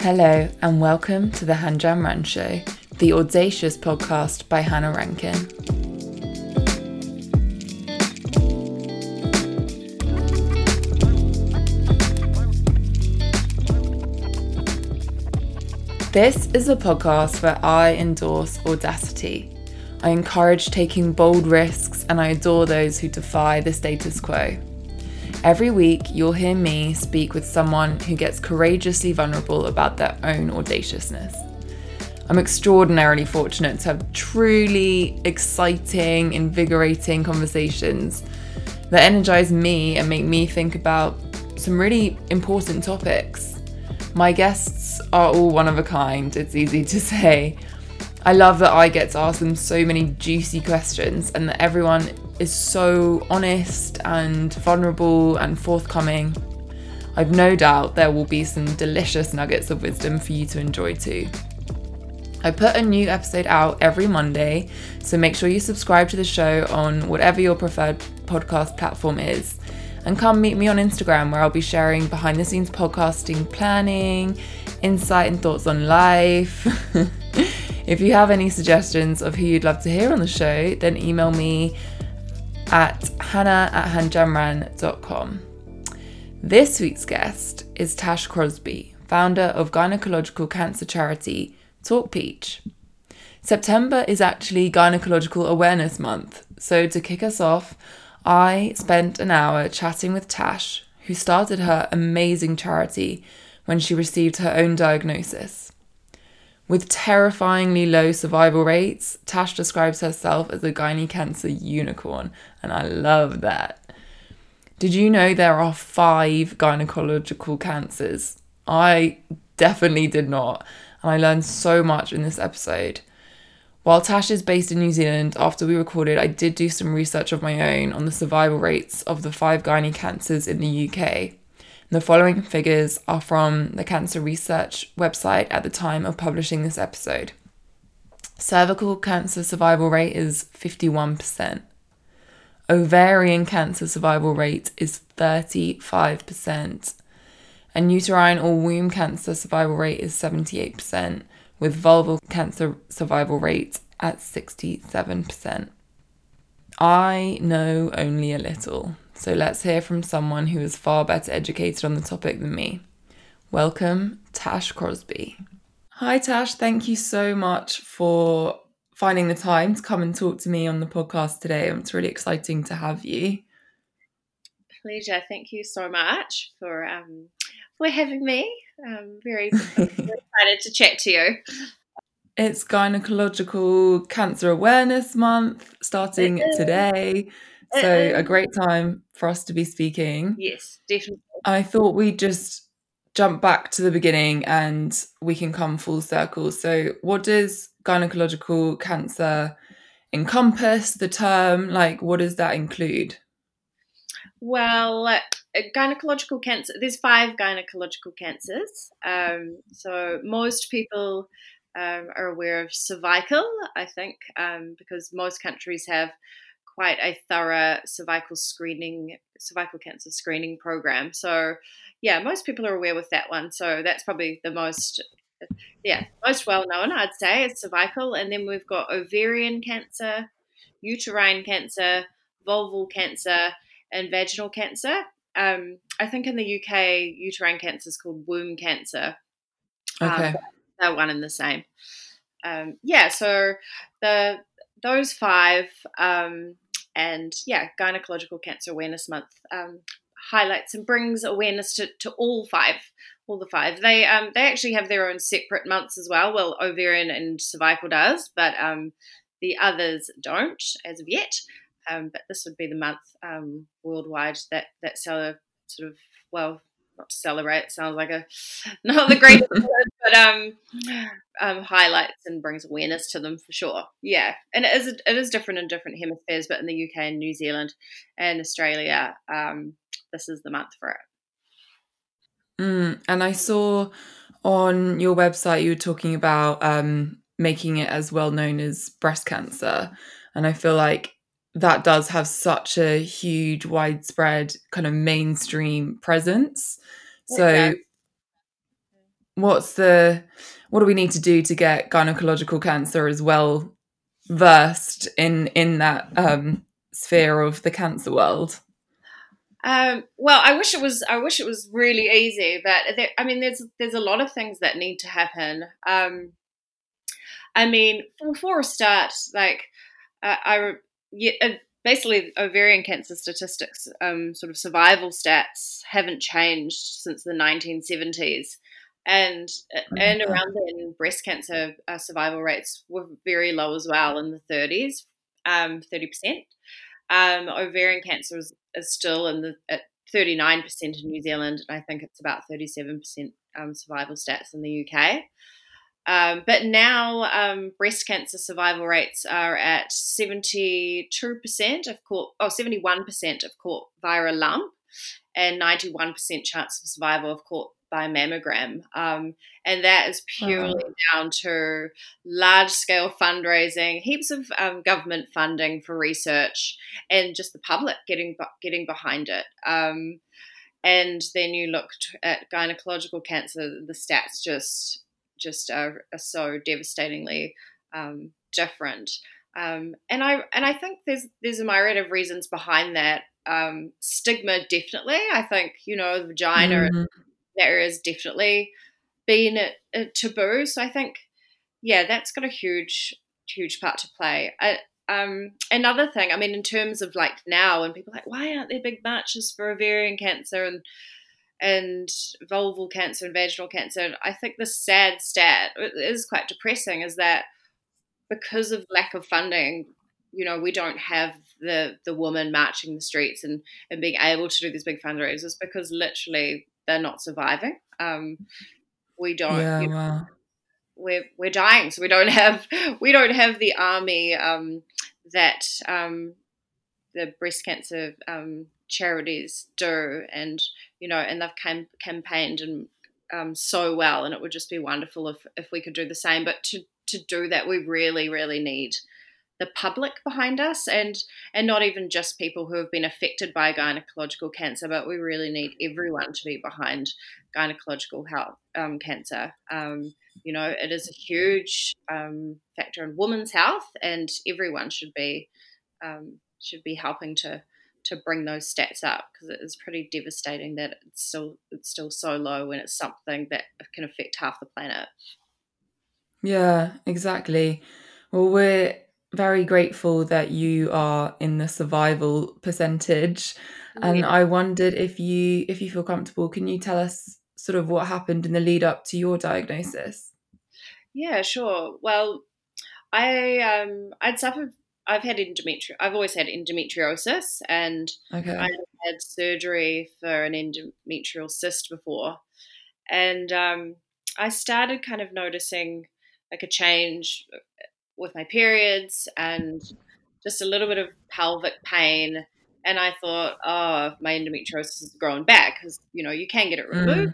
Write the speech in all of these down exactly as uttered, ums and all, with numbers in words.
Hello and welcome to the Han Jamran Show, the audacious podcast by Hannah Rankin. This is a podcast where I endorse audacity. I encourage taking bold risks and I adore those who defy the status quo. Every week, you'll hear me speak with someone who gets courageously vulnerable about their own audaciousness. I'm extraordinarily fortunate to have truly exciting, invigorating conversations that energize me and make me think about some really important topics. My guests are all one of a kind, it's easy to say. I love that I get to ask them so many juicy questions and that everyone is so honest and vulnerable and forthcoming. I've no doubt there will be some delicious nuggets of wisdom for you to enjoy too. I put a new episode out every Monday, so make sure you subscribe to the show on whatever your preferred podcast platform is. And come meet me on Instagram, where I'll be sharing behind the scenes podcasting planning, insight and thoughts on life. If you have any suggestions of who you'd love to hear on the show, then email me at hannah at hanjamran dot com. This week's guest is Tash Crosby, founder of gynecological cancer charity Talk Peach. September is actually Gynecological Awareness Month, so to kick us off, I spent an hour chatting with Tash, who started her amazing charity when she received her own diagnosis. With terrifyingly low survival rates, Tash describes herself as a gynae cancer unicorn, and I love that. Did you know there are five gynecological cancers? I definitely did not, and I learned so much in this episode. While Tash is based in New Zealand, after we recorded, I did do some research of my own on the survival rates of the five gynae cancers in the U K. The following figures are from the Cancer Research website at the time of publishing this episode. Cervical cancer survival rate is fifty-one percent. Ovarian cancer survival rate is thirty-five percent. And uterine or womb cancer survival rate is seventy-eight percent, with vulval cancer survival rate at sixty-seven percent. I know only a little. So let's hear from someone who is far better educated on the topic than me. Welcome, Tash Crosby. Hi, Tash. Thank you so much for finding the time to come and talk to me on the podcast today. It's really exciting to have you. Pleasure. Thank you so much for um, for having me. I'm very, very excited to chat to you. It's Gynecological Cancer Awareness Month, starting today. So a great time for us to be speaking. Yes, definitely. I thought we'd just jump back to the beginning and we can come full circle. So what does gynecological cancer encompass, the term? Like, what does that include? Well, uh, gynecological cancer, there's five gynecological cancers. Um, so most people um, are aware of cervical, I think, um, because most countries have quite a thorough cervical screening, cervical cancer screening program. So, yeah, most people are aware with that one. So that's probably the most, yeah, most well known, I'd say, is cervical. And then we've got ovarian cancer, uterine cancer, vulval cancer, and vaginal cancer. Um, I think in the U K, uterine cancer is called womb cancer. Okay, um, they're one and the same. Um, yeah, so the those five. Um, And yeah, Gynecological Cancer Awareness Month um, highlights and brings awareness to, to all five, all the five. They um, they actually have their own separate months as well. Well, ovarian and cervical does, but um, the others don't as of yet. Um, but this would be the month um, worldwide that that sort of well, not to celebrate. It sounds like a not the greatest word, but um. Um, highlights and brings awareness to them for sure. Yeah, and it is it is different in different hemispheres, but in the U K and New Zealand and Australia, um, this is the month for it. Mm, and I saw on your website you were talking about um, making it as well known as breast cancer, and I feel like that does have such a huge, widespread kind of mainstream presence. So what's the what do we need to do to get gynecological cancer as well versed in in that um, sphere of the cancer world? Um, well, I wish it was. I wish it was really easy, but there, I mean, there's there's a lot of things that need to happen. Um, I mean, for, for a start, like uh, I yeah, uh, basically ovarian cancer statistics, um, sort of survival stats, haven't changed since the nineteen seventies, and uh, and Okay. around then, breast cancer uh, survival rates were very low as well in the thirties, um, thirty percent. Um, ovarian cancer is, is still in the at thirty-nine percent in New Zealand, and I think it's about thirty-seven percent um, survival stats in the U K. Um, but now um, breast cancer survival rates are at seventy-two percent of caught, oh, seventy-one percent of caught via a lump, and ninety-one percent chance of survival of caught by mammogram. Um, and that is purely Wow. down to large scale fundraising, heaps of um, government funding for research, and just the public getting getting behind it. Um, and then you look at gynecological cancer, the stats just just are, are so devastatingly um, different. Um, and I and I think there's there's a myriad of reasons behind that. Um, stigma, definitely. I think, you know, the vagina, Mm, that area has definitely been a, a taboo. So I think, yeah, that's got a huge huge part to play. I, um, another thing, I mean, in terms of like now, and people are like, why aren't there big marches for ovarian cancer and and vulval cancer and vaginal cancer? And I think the sad stat, it is quite depressing, is that because of lack of funding, you know, we don't have the the woman marching the streets and, and being able to do these big fundraisers because literally they're not surviving. Um, we don't, yeah, you know, wow. we're we're dying, so we don't have we don't have the army um, that um, the breast cancer um, charities do, and you know, and they've cam- campaigned and um, so well, and it would just be wonderful if if we could do the same. But to to do that, we really, really need the public behind us, and and not even just people who have been affected by gynecological cancer, but we really need everyone to be behind gynecological health um, cancer. Um, you know, it is a huge um, factor in women's health, and everyone should be um, should be helping to to bring those stats up, because it is pretty devastating that it's still it's still so low when it's something that can affect half the planet. Yeah, exactly. Well, we're very grateful that you are in the survival percentage. Yeah. And I wondered if you if you feel comfortable, can you tell us sort of what happened in the lead up to your diagnosis? Yeah, sure. Well, I um I'd suffered. I've had endometri. I've always had endometriosis, and I Okay. had surgery for an endometrial cyst before, and um, I started kind of noticing like a change with my periods and just a little bit of pelvic pain. And I thought, oh, my endometriosis has grown back, because you know you can get it removed. Mm,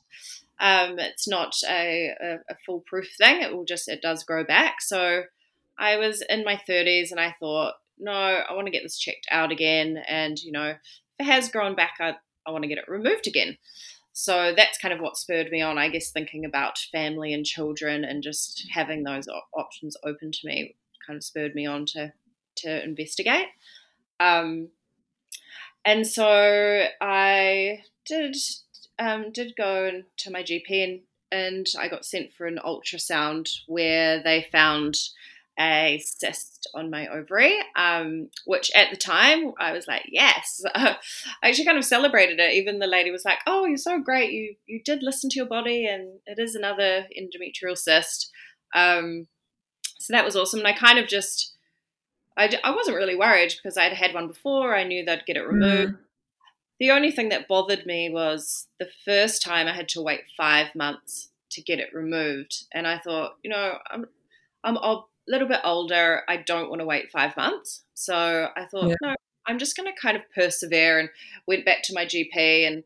Um, it's not a, a, a foolproof thing. It will just it does grow back. So I was in my thirties, and I thought, no, I want to get this checked out again. And you know, if it has grown back, I I want to get it removed again. So that's kind of what spurred me on, I guess, thinking about family and children, and just having those op- options open to me kind of spurred me on to to investigate. Um, and so I did um, did go to my G P, and, and I got sent for an ultrasound where they found a cyst on my ovary, um, which at the time I was like, yes. I actually kind of celebrated it. Even the lady was like, oh, you're so great. You you did listen to your body, and it is another endometrial cyst. Um, so that was awesome. And I kind of just, I, I wasn't really worried because I'd had one before. I knew they'd get it removed. mm, The only thing that bothered me was the first time I had to wait five months to get it removed. And I thought, you know, I'm, I'm a little bit older. I don't want to wait five months. So I thought, yeah. no, I'm just going to kind of persevere, and went back to my G P, and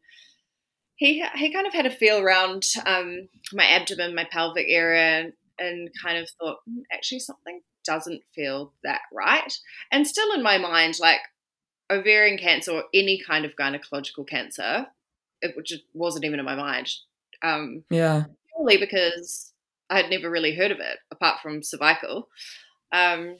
he, he kind of had a feel around um, my abdomen, my pelvic area, and, and kind of thought, "Hmm, actually something doesn't feel that right." And still in my mind, like, ovarian cancer or any kind of gynecological cancer, it just wasn't even in my mind. Um, Yeah. purely because I had never really heard of it apart from cervical. Um,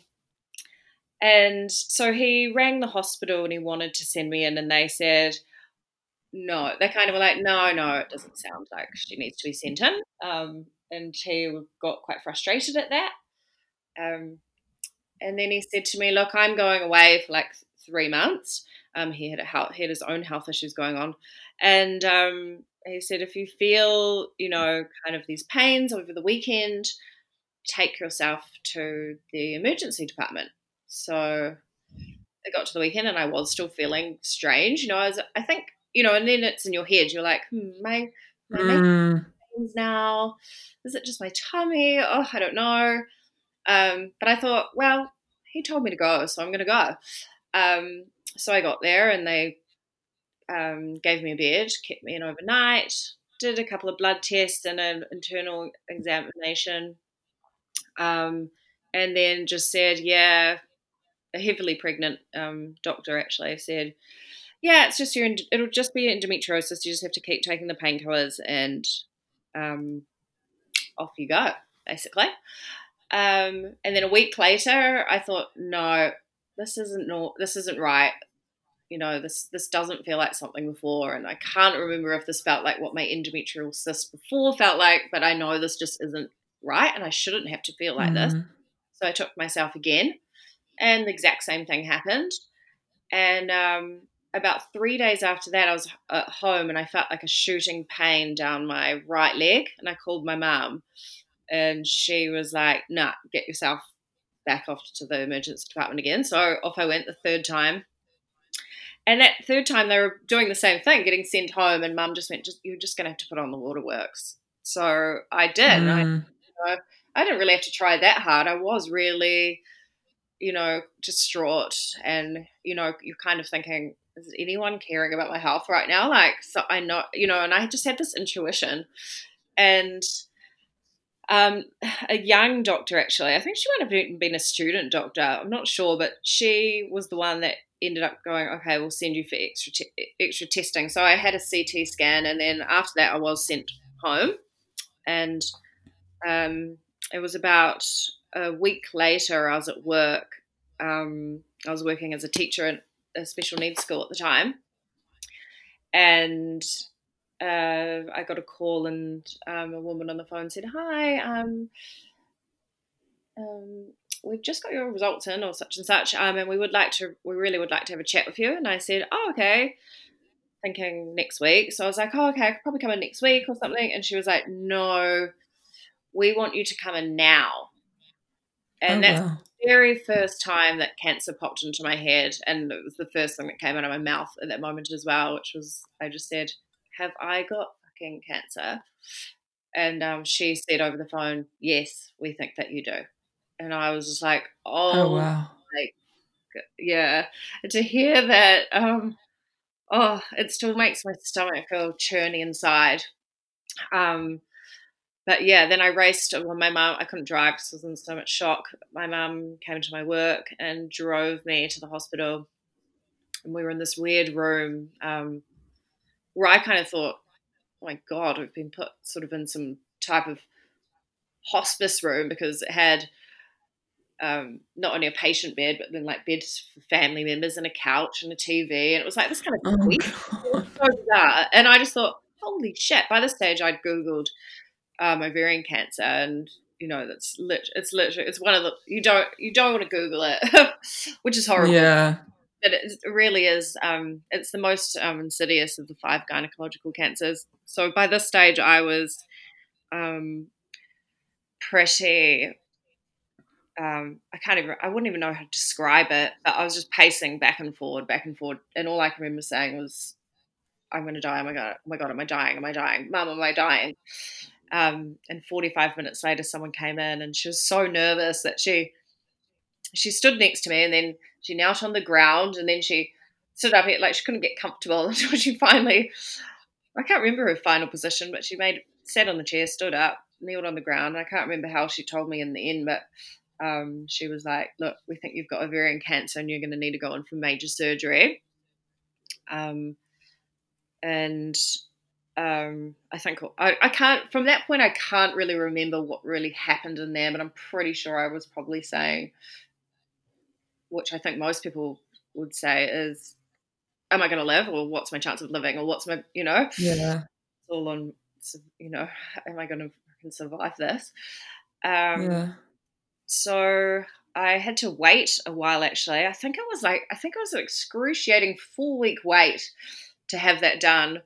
and so he rang the hospital and he wanted to send me in, and they said, no, they kind of were like, no, no, it doesn't sound like she needs to be sent in. Um, and he got quite frustrated at that. Um, and then he said to me, look, I'm going away for like three months. Um, he had a health, he had his own health issues going on. And um, he said, if you feel, you know, kind of these pains over the weekend, take yourself to the emergency department. So I got to the weekend and I was still feeling strange. You know, I, was, I think, you know, and then it's in your head. You're like, hmm, my, my Mm. pains now. Is it just my tummy? Oh, I don't know. Um, but I thought, well, he told me to go, so I'm going to go. Um, so I got there and they um, gave me a bed, kept me in overnight, did a couple of blood tests and an internal examination, um, and then just said, yeah, a heavily pregnant um, doctor actually said, yeah, it's just your, it'll just be endometriosis. You just have to keep taking the painkillers and um, off you go, basically. Um, and then a week later, I thought, no, this isn't no, this isn't right. You know, this this doesn't feel like something before, and I can't remember if this felt like what my endometrial cyst before felt like, but I know this just isn't right, and I shouldn't have to feel like this. Mm. So I took myself again, and the exact same thing happened. And um, about three days after that, I was at home, and I felt like a shooting pain down my right leg, and I called my mum. And she was like, nah, get yourself back off to the emergency department again. So off I went the third time. And that third time they were doing the same thing, getting sent home. And mum just went, just, you're just going to have to put on the waterworks. So I did. Mm. And I, you know, I didn't really have to try that hard. I was really, you know, distraught. And, you know, you're kind of thinking, is anyone caring about my health right now? Like, so I know, you know, and I just had this intuition. And Um, a young doctor, actually. I think she might have been, been a student doctor. I'm not sure, but she was the one that ended up going, okay, we'll send you for extra te- extra testing. So I had a C T scan, and then after that, I was sent home. And um, it was about a week later. I was at work. Um, I was working as a teacher at a special needs school at the time, and uh, I got a call, and um, a woman on the phone said, "Hi, um, um, we've just got your results in, or such and such, um, and we would like to, we really would like to have a chat with you." And I said, "Oh, okay," thinking next week. So I was like, "Oh, okay, I could probably come in next week or something." And she was like, "No, we want you to come in now." And Oh, that's wow. the very first time that cancer popped into my head, and it was the first thing that came out of my mouth at that moment as well, which was, I just said, "Have I got fucking cancer?" And um, she said over the phone, "Yes, we think that you do." And I was just like, Oh, "Oh, wow. like, yeah." And to hear that, um, oh, it still makes my stomach feel churny inside. Um, but yeah, then I raced. Well, my mum, I couldn't drive because I was in so much shock. My mum came to my work and drove me to the hospital. And we were in this weird room um, where I kind of thought, oh my God, we've been put sort of in some type of hospice room, because it had um, not only a patient bed, but then like beds for family members and a couch and a T V. And it was like this kind of Oh, suite. It was God. so bizarre. And I just thought, holy shit. By this stage, I'd Googled um, ovarian cancer, and you know, that's lit. It's literally, it's one of the, you don't, you don't want to Google it, which is horrible. Yeah. But it really is, um, it's the most um, insidious of the five gynecological cancers. So by this stage, I was um, pretty, um, I can't even, I wouldn't even know how to describe it, but I was just pacing back and forward, back and forward. And all I can remember saying was, I'm going to die. Oh my God. Oh my God. Am I dying? Am I dying? Mum, am I dying? Um, and forty-five minutes later, someone came in, and she was so nervous that she, she stood next to me, and then she knelt on the ground, and then she stood up, like she couldn't get comfortable until she finally, I can't remember her final position, but she made, sat on the chair, stood up, kneeled on the ground. I can't remember how she told me in the end, but um, she was like, "Look, we think you've got ovarian cancer, and you're going to need to go in for major surgery." Um, and um, I think I, I can't, from that point, I can't really remember what really happened in there, but I'm pretty sure I was probably saying, which I think most people would say is, am I going to live, or what's my chance of living, or what's my, you know, it's Yeah. all on, you know, am I going to survive this? Um, Yeah. so I had to wait a while, actually. I think it was like, I think it was an excruciating four week wait to have that done.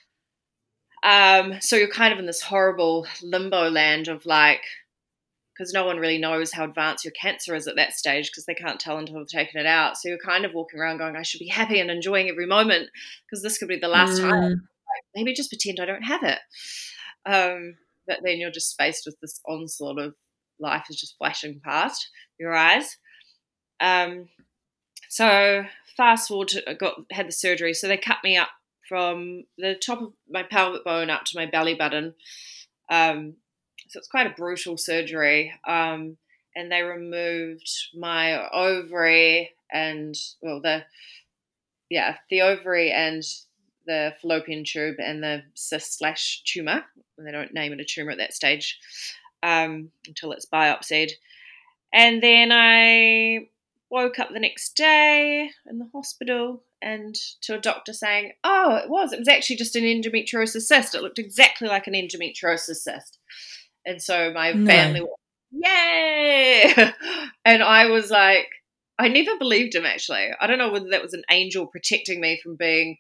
Um, so you're kind of in this horrible limbo land of like, because no one really knows how advanced your cancer is at that stage because they can't tell until they've taken it out. So you're kind of walking around going, I should be happy and enjoying every moment because this could be the last time. Mm. Like, maybe just pretend I don't have it. Um, but then you're just faced with this onslaught of life is just flashing past your eyes. Um, so fast forward to, I got had the surgery. So they cut me up from the top of my pelvic bone up to my belly button. Um, so it's quite a brutal surgery. Um, and they removed my ovary and, well, the, yeah, the ovary and the fallopian tube and the cyst slash tumor. They don't name it a tumor at that stage um, until it's biopsied. And then I woke up the next day in the hospital and to a doctor saying, oh, it was. It was actually just an endometriosis cyst. It looked exactly like an endometriosis cyst. And so my No. family was, yay! And I was like, I never believed him, actually. I don't know whether that was an angel protecting me from being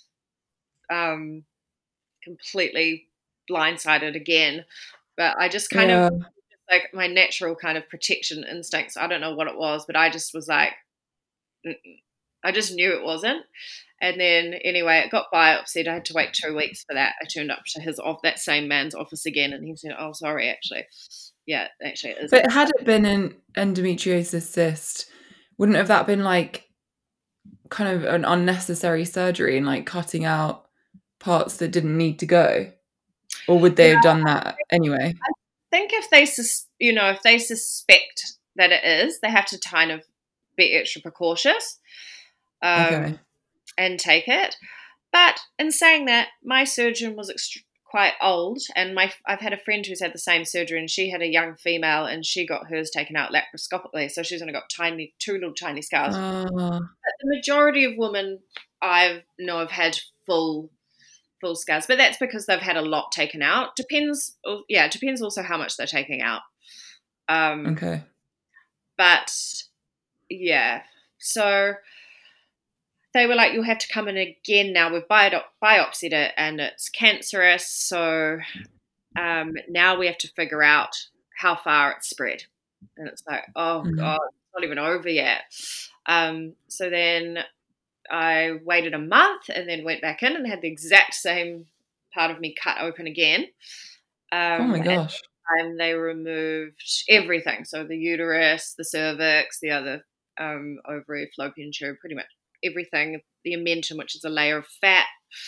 um, completely blindsided again. But I just kind Yeah. of, like my natural kind of protection instincts, I don't know what it was, but I just was like, mm-mm. I just knew it wasn't. And then anyway, it got biopsied. I had to wait two weeks for that. I turned up to his off that same man's office again, and he said, "Oh, sorry, actually, yeah, actually, it is." But had it been an endometriosis cyst, wouldn't have that been like kind of an unnecessary surgery and like cutting out parts that didn't need to go? Or would they Yeah, have done that anyway? I think if they, sus- you know, if they suspect that it is, they have to kind of be extra precautious Okay. um, and take it. But in saying that, my surgeon was ext- quite old, and my I've had a friend who's had the same surgery, and she had a young female, and she got hers taken out laparoscopically, so she's only got tiny, two little tiny scars. Uh, But the majority of women I know have had full full scars, but that's because they've had a lot taken out. Depends, yeah, it depends also how much they're taking out. Um, okay. but yeah, so they were like, you'll have to come in again now. We've biop- biopsied it and it's cancerous. So um, now we have to figure out how far it's spread. And it's like, oh Mhm. God, it's not even over yet. Um, so then I waited a month and then went back in and had the exact same part of me cut open again. Um, Oh my and gosh. and they removed everything. So the uterus, the cervix, the other um, ovary, fallopian tube, pretty much everything. The omentum, which is a layer of fat,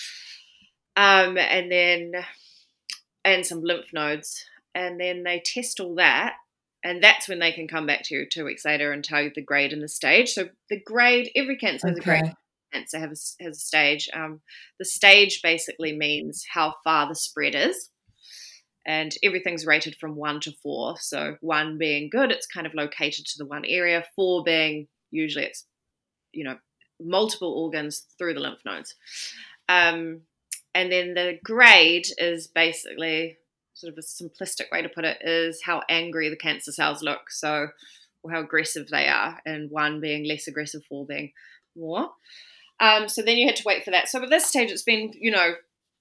um, and then and some lymph nodes, and then they test all that, and that's when they can come back to you two weeks later and tell you the grade and the stage. So the grade, every cancer has a grade. Okay. Cancer has a, has a stage. Um, the stage basically means how far the spread is. And everything's rated from one to four. So one being good, it's kind of located to the one area. Four being usually it's, you know, multiple organs through the lymph nodes. Um, and then the grade is basically sort of a simplistic way to put it is how angry the cancer cells look. So, or how aggressive they are. And one being less aggressive, four being more. Um, so then you had to wait for that. So at this stage, it's been, you know,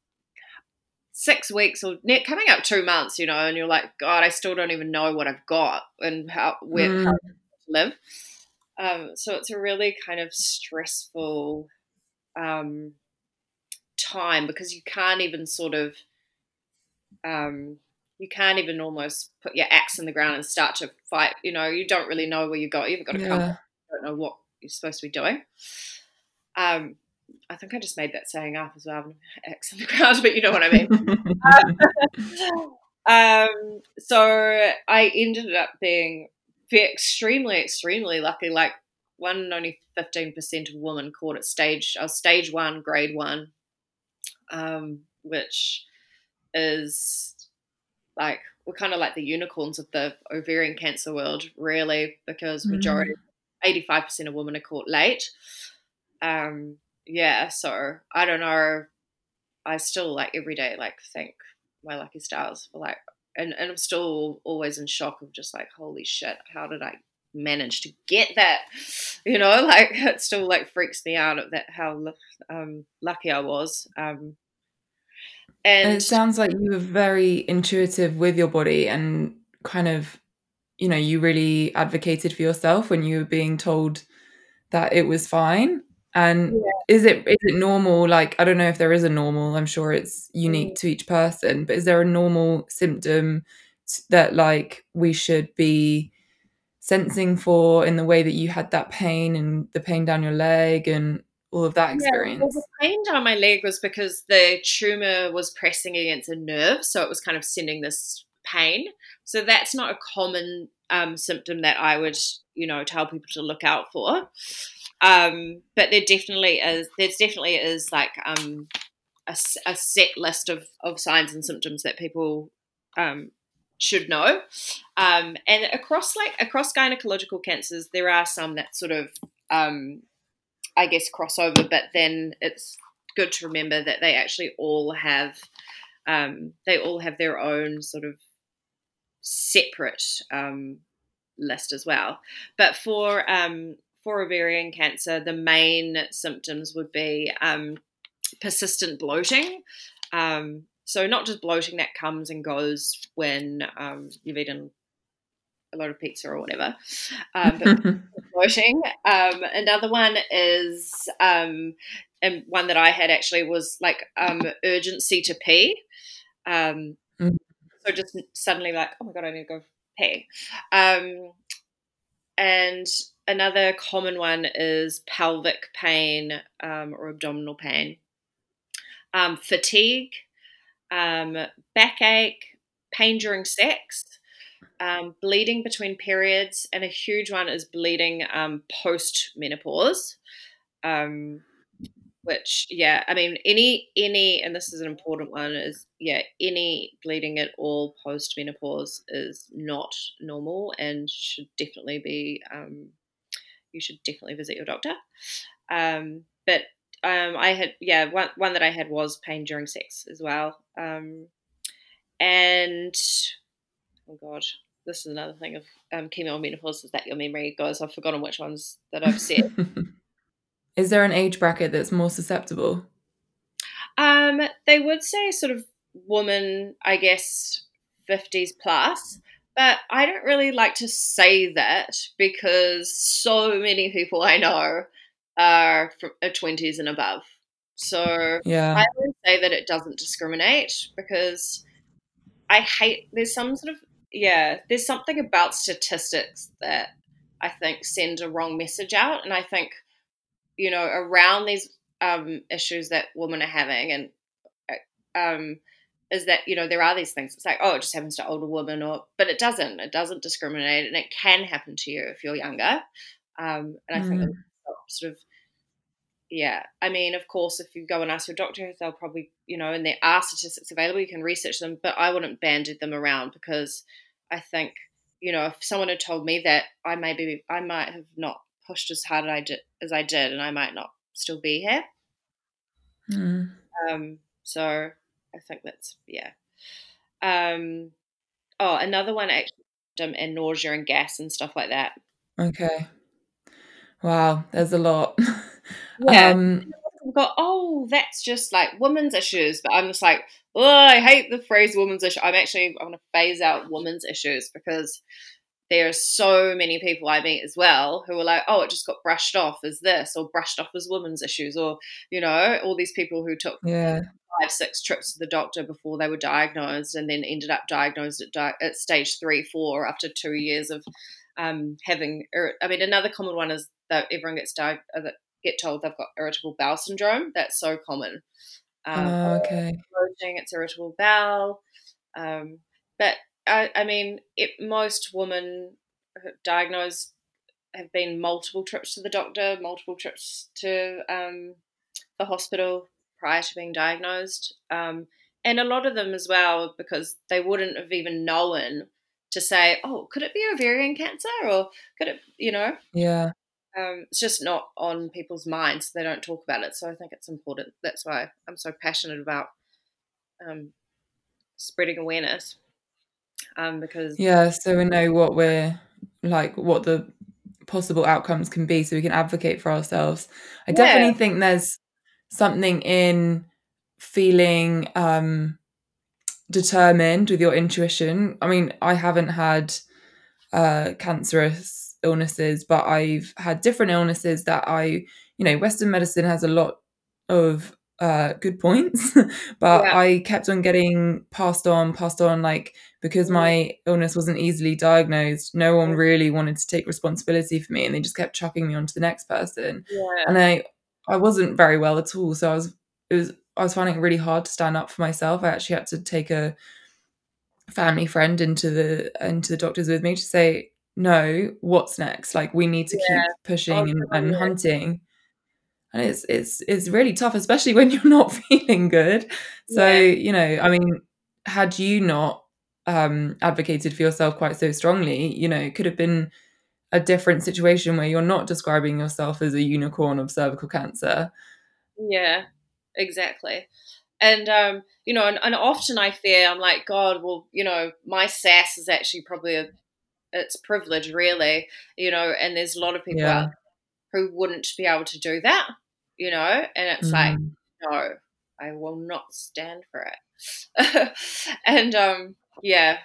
six weeks or coming up two months, you know, and you're like, God, I still don't even know what I've got and how where Mm. how to live. Um, so it's a really kind of stressful um, time because you can't even sort of um, you can't even almost put your axe in the ground and start to fight. You know, you don't really know where you go. You've got to come. Yeah. You don't know what you're supposed to be doing. Um, I think I just made that saying up as well, axe in the ground, but you know what I mean. um, so I ended up being extremely, extremely lucky. Like one and only fifteen percent of women caught it stage, uh, stage one, grade one. Um, which is like, we're kind of like the unicorns of the ovarian cancer world, really, because majority, Mm. eighty-five percent of women are caught late. Um, yeah, so I don't know. I still like every day, like thank my lucky stars for like, and, and I'm still always in shock of just like, holy shit, how did I manage to get that? You know, like it still like freaks me out at that how um, lucky I was. Um, And and it sounds like you were very intuitive with your body and kind of, you know, you really advocated for yourself when you were being told that it was fine. And yeah. is it is it normal? Like, I don't know if there is a normal, I'm sure it's Mm. unique to each person, but is there a normal symptom that like we should be sensing for in the way that you had that pain and the pain down your leg and all of that Yeah, well, the experience? pain down my leg was because the tumor was pressing against a nerve, so it was kind of sending this pain. So that's not a common um, symptom that I would, you know, tell people to look out for. Um, but there definitely is. There's definitely is like um, a, s- a set list of of signs and symptoms that people um, should know. Um, and across like across gynecological cancers, there are some that sort of um, I guess, crossover, but then it's good to remember that they actually all have um, they all have their own sort of separate um, list as well. But for um, for ovarian cancer, the main symptoms would be um, persistent bloating. Um, so not just bloating that comes and goes when um, you've eaten a lot of pizza or whatever, um, but bloating. Um, another one is, um, and one that I had actually was like um, urgency to pee. Um, Mm. so just suddenly like, oh my god, I need to go pee. Um, and another common one is pelvic pain um, or abdominal pain, um, fatigue, um, backache, pain during sex. Um, bleeding between periods, and a huge one is bleeding um, post menopause. Um, which, yeah, I mean, any any, and this is an important one, is yeah, any bleeding at all post menopause is not normal and should definitely be. Um, you should definitely visit your doctor. Um, but um, I had, yeah, one one that I had was pain during sex as well. Um, and oh god, this is another thing of um, chemo and menopause, is that your memory goes. I've forgotten which ones that I've said. Is there an age bracket that's more susceptible? Um, they would say sort of woman, I guess, fifties plus, but I don't really like to say that because so many people I know are from are twenties and above. So Yeah. I would say that it doesn't discriminate because I hate, there's some sort of, yeah, there's something about statistics that I think send a wrong message out. And I think, you know, around these um, issues that women are having, and um, is that, you know, there are these things. It's like, oh, it just happens to older women, or but it doesn't. It doesn't discriminate, and it can happen to you if you're younger. Um, and I think that Mm. sort of, yeah. I mean, of course, if you go and ask your doctor, they'll probably, you know, and there are statistics available. You can research them, but I wouldn't bandy them around because I think, you know, if someone had told me that, I maybe I might have not pushed as hard as I did, as I did, and I might not still be here. Mm. Um, so I think that's, yeah. Um, oh, another one actually, um, and nausea and gas and stuff like that. Okay. Wow, there's a lot. Yeah. Um, We've got, oh, that's just like women's issues. But I'm just like, oh, I hate the phrase women's issue. I'm actually, I want to phase out women's issues because there are so many people I meet as well who are like, oh, it just got brushed off as this, or brushed off as women's issues, or, you know, all these people who took yeah. five, six trips to the doctor before they were diagnosed and then ended up diagnosed at, di- at stage three, four after two years of um, having, ir- I mean, another common one is that everyone gets di- uh, that get told they've got irritable bowel syndrome. That's so common. Um, Oh, okay. bloating, it's irritable bowel. Um, but I, I mean, it, most women diagnosed have been multiple trips to the doctor, multiple trips to um, the hospital prior to being diagnosed. Um, and a lot of them as well, because they wouldn't have even known to say, oh, could it be ovarian cancer? Or could it, you know, Yeah. um, it's just not on people's minds. They don't talk about it. So I think it's important. That's why I'm so passionate about um, spreading awareness. Um, because Yeah, so we know what we're like, what the possible outcomes can be, so we can advocate for ourselves. I yeah, definitely think there's something in feeling um, determined with your intuition. I mean, I haven't had uh, cancerous illnesses, but I've had different illnesses that I, you know, Western medicine has a lot of uh, good points, but yeah, I kept on getting passed on, passed on, like, because mm, my illness wasn't easily diagnosed, no one mm, really wanted to take responsibility for me, and they just kept chucking me onto the next person. yeah, And I, I wasn't very well at all, so I was, it was, I was finding it really hard to stand up for myself. I actually had to take a family friend into the into the doctors with me to say, no, what's next? Like, we need to yeah. keep Oh, pushing and, God, and hunting. And it's it's it's really tough, especially when you're not feeling good. So, yeah, you know, I mean, had you not um advocated for yourself quite so strongly, you know, it could have been a different situation where you're not describing yourself as a unicorn of cervical cancer. yeah, exactly. And um, you know, and, and often I fear, I'm like, God, well, you know, my sass is actually probably a it's privilege, really, you know, and there's a lot of people out Yeah. who wouldn't be able to do that, you know, and it's like, Mm. no, I will not stand for it. And um, yeah,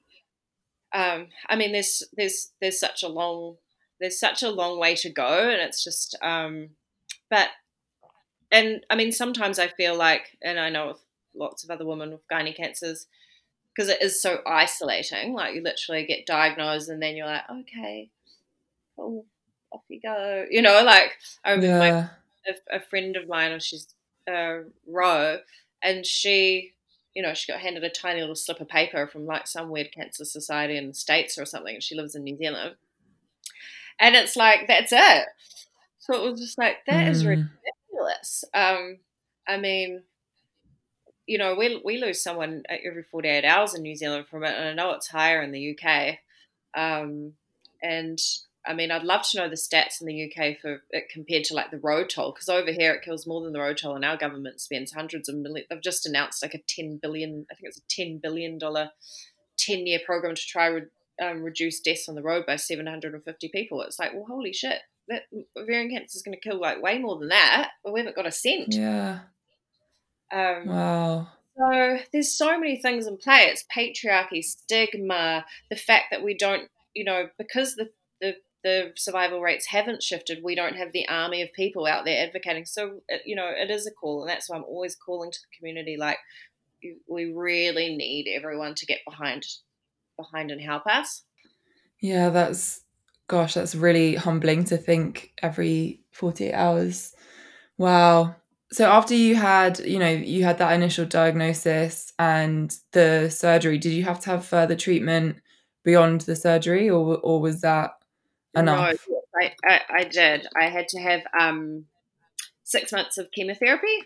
um, I mean, there's there's there's such a long there's such a long way to go, and it's just um, but and I mean, sometimes I feel like, and I know with lots of other women with gynae cancers, because it is so isolating. Like, you literally get diagnosed, and then you're like, okay, oh, off you go. You know, like, I remember my Yeah. a, a friend of mine, she's uh, Ro, and she, you know, she got handed a tiny little slip of paper from like some weird cancer society in the States or something. And she lives in New Zealand, and it's like, that's it. So it was just like, that is Mm. ridiculous. Um, I mean, you know, we we lose someone every forty-eight hours in New Zealand from it, and I know it's higher in the U K. Um, and I mean, I'd love to know the stats in the U K for it compared to like the road toll, because over here it kills more than the road toll, and our government spends hundreds of million. They've just announced like a ten billion, I think it's a ten billion dollar ten year program to try re- um, reduce deaths on the road by seven hundred fifty people. It's like, well, holy shit, that ovarian cancer is going to kill like way more than that, but we haven't got a cent. Yeah. Um, Wow. So there's so many things in play. It's patriarchy, stigma, the fact that we don't, you know, because the, the, the survival rates haven't shifted, we don't have the army of people out there advocating. So, you know, it is a call. And that's why I'm always calling to the community, like, we really need everyone to get behind behind and help us. Yeah, that's, gosh, that's really humbling to think every forty-eight hours. Wow. So after you had, you know, you had that initial diagnosis and the surgery, did you have to have further treatment beyond the surgery, or or was that No, enough? I, I, I did. I had to have um, six months of chemotherapy.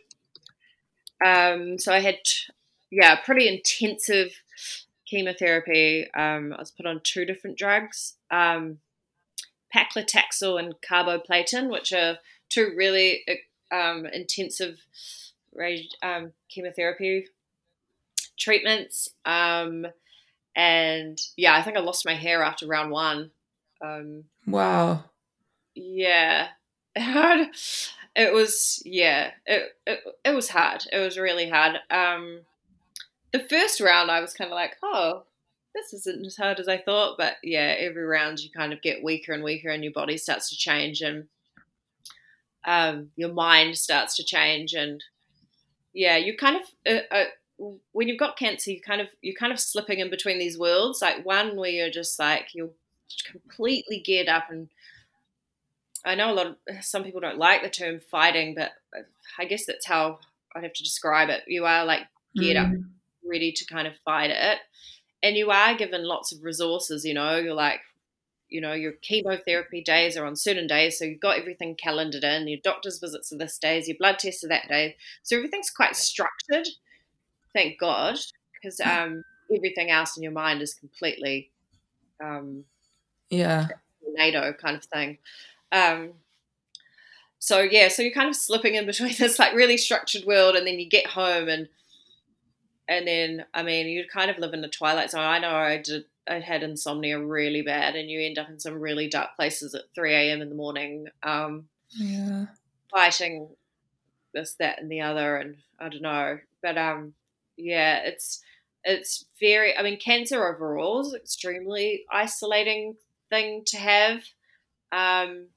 Um, so I had, yeah, pretty intensive chemotherapy. Um, I was put on two different drugs, um, paclitaxel and carboplatin, which are two really um, intensive um, chemotherapy treatments. Um, and yeah, I think I lost my hair after round one. Um, Wow. yeah. It was, yeah, it, it, it was hard. It was really hard. Um, the first round I was kind of like, oh, this isn't as hard as I thought. But yeah, every round you kind of get weaker and weaker, and your body starts to change, and um, your mind starts to change, and yeah, you kind of uh, uh, when you've got cancer, you kind of you're kind of slipping in between these worlds. Like, one where you're just like, you're completely geared up, and I know a lot of some people don't like the term fighting, but I guess that's how I'd have to describe it. You are like geared up, Mm. ready to kind of fight it, and you are given lots of resources. You know, you're like, you know, your chemotherapy days are on certain days, so you've got everything calendared in. Your doctor's visits are this days, your blood tests are that day, so everything's quite structured. Thank God, because um, everything else in your mind is completely um, Yeah. tornado kind of thing. Um, so yeah, so you're kind of slipping in between this like really structured world, and then you get home and and then I mean you kind of live in the twilight zone. I know I did. I had insomnia really bad, and you end up in some really dark places at three a.m. in the morning, um, Yeah. fighting this, that, and the other, and I don't know. But um, yeah, it's it's very. I mean, cancer overall is an extremely isolating thing to have. Um,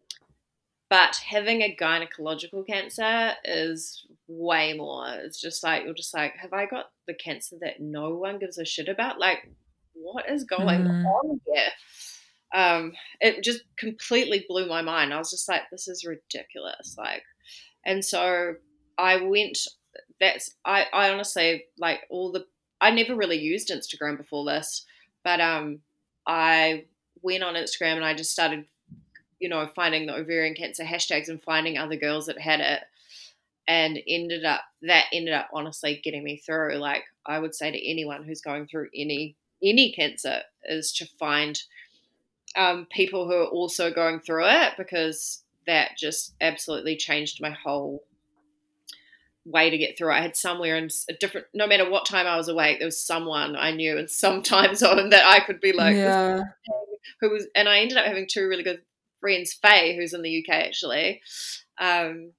But having a gynecological cancer is way more. It's just like, you're just like, have I got the cancer that no one gives a shit about? Like, what is going Mm. on here? Um, it just completely blew my mind. I was just like, this is ridiculous. Like, and so I went, that's, I, I honestly, like all the, I never really used Instagram before this, but um, I went on Instagram and I just started you know, finding the ovarian cancer hashtags and finding other girls that had it, and ended up that ended up honestly getting me through. Like I would say to anyone who's going through any any cancer is to find um, people who are also going through it, because that just absolutely changed my whole way to get through. I had somewhere in a different, no matter what time I was awake, there was someone I knew in some time zone that I could be like, this Yeah. who was, and I ended up having two really good friends, Faye, who's in the U K actually, um,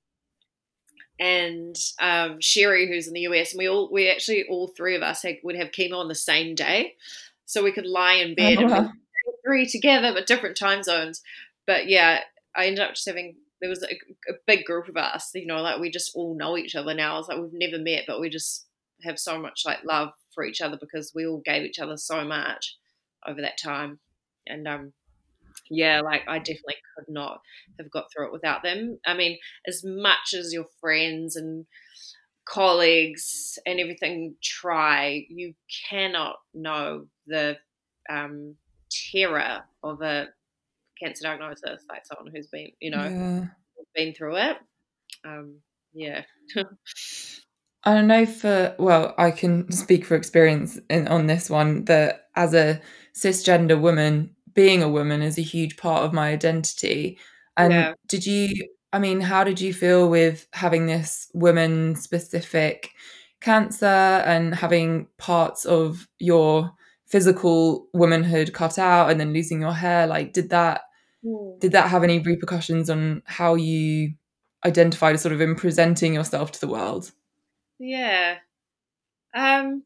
and um, Sherry, who's in the U S, and we all, we actually, all three of us had, would have chemo on the same day, so we could lie in bed Oh, and wow. be three together, but different time zones. But yeah, I ended up just having, there was a, a big group of us, you know, like we just all know each other now. It's like we've never met, but we just have so much like love for each other because we all gave each other so much over that time. And um, yeah, like I definitely could not have got through it without them. I mean, as much as your friends and colleagues and everything try, you cannot know the um, terror of a cancer diagnosis, like someone who's been, you know, Yeah. been through it. Um, yeah. I know for, well, I can speak for experience in, on this one, that as a cisgender woman, being a woman is a huge part of my identity. And Yeah. did you, I mean, how did you feel with having this woman specific cancer and having parts of your physical womanhood cut out and then losing your hair? Like, did that, Hmm. did that have any repercussions on how you identified as sort of in presenting yourself to the world? Yeah. Um,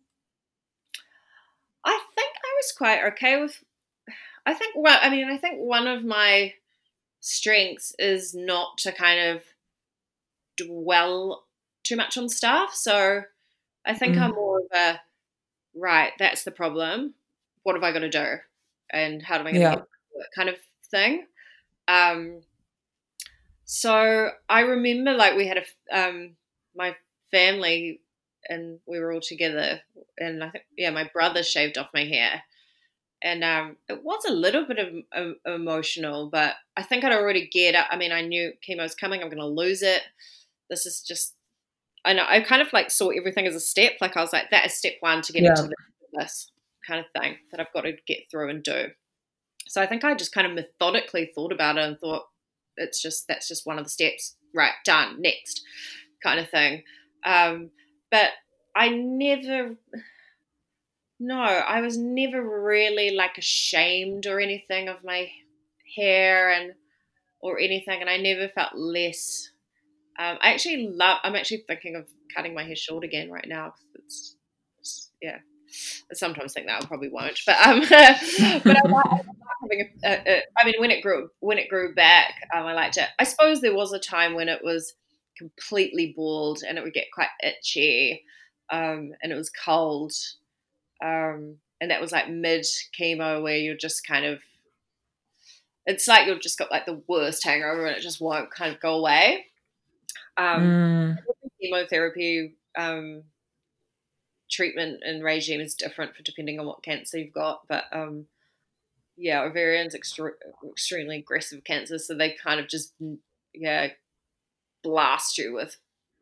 I think I was quite okay with. I think. Well, I mean, I think one of my strengths is not to kind of dwell too much on stuff. So I think I'm Mm. more of a right. That's the problem. What have I got to do, and how am I going to get Yeah. through it, kind of thing. Um, so I remember like we had a um, my family and we were all together, and I think yeah, my brother shaved off my hair. And um, it was a little bit of, of emotional, but I think I'd already get it. I mean, I knew chemo's coming. I'm going to lose it. This is just, I know, I kind of like saw everything as a step. Like I was like, that is step one to getting Yeah. to this kind of thing that I've got to get through and do. So I think I just kind of methodically thought about it and thought, it's just, that's just one of the steps. Right, done, next kind of thing. Um, but I never, no, I was never really like ashamed or anything of my hair and or anything, and I never felt less. Um, I actually love. I'm actually thinking of cutting my hair short again right now. It's, it's yeah. I sometimes think that I probably won't, but um, but I like, I like having a, a, a. I mean, when it grew when it grew back, um, I liked it. I suppose there was a time when it was completely bald and it would get quite itchy, um, and it was cold. Um, and that was like mid chemo where you're just kind of, it's like you've just got like the worst hangover and it just won't kind of go away. Um, Mm. chemotherapy um, treatment and regime is different for depending on what cancer you've got, but um, yeah, ovarian's extre- extremely aggressive cancer, so they kind of just yeah blast you with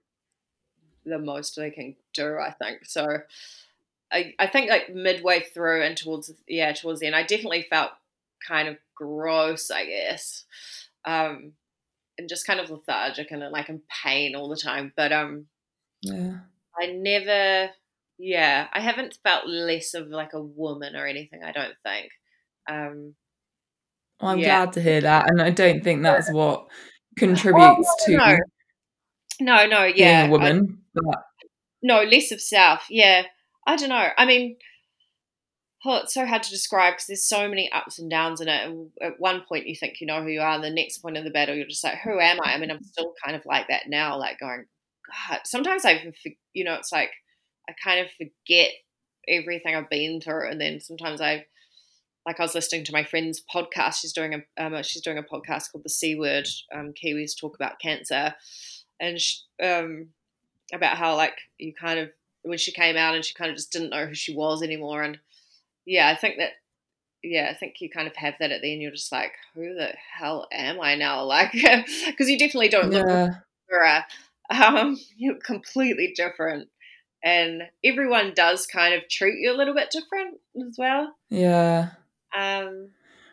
the most they can do, I think. So I, I think like midway through and towards yeah towards the end, I definitely felt kind of gross, I guess, um, and just kind of lethargic and like in pain all the time. But um, Yeah. I never, yeah, I haven't felt less of like a woman or anything. I don't think. Um, Well, I'm yeah. glad to hear that, and I don't think that's what Oh contributes no, to no, no, no, no. being a Yeah, I, woman. But no, less of self. Yeah, I don't know. I mean, oh, it's so hard to describe because there's so many ups and downs in it. And at one point, you think you know who you are, and the next point in the battle, you're just like, "Who am I?" I mean, I'm still kind of like that now, like going, "God." Sometimes I even, you know, it's like I kind of forget everything I've been through, and then sometimes I, like, I was listening to my friend's podcast. She's doing a, um, she's doing a podcast called The C Word. Um, Kiwis talk about cancer, and she, um, about how like you kind of when she came out and she kind of just didn't know who she was anymore, and yeah, I think that yeah, I think you kind of have that at the end. You're just like, who the hell am I now? Like, because you definitely don't look like yeah, a mirror. Um, you're completely different, and everyone does kind of treat you a little bit different as well. yeah, Um,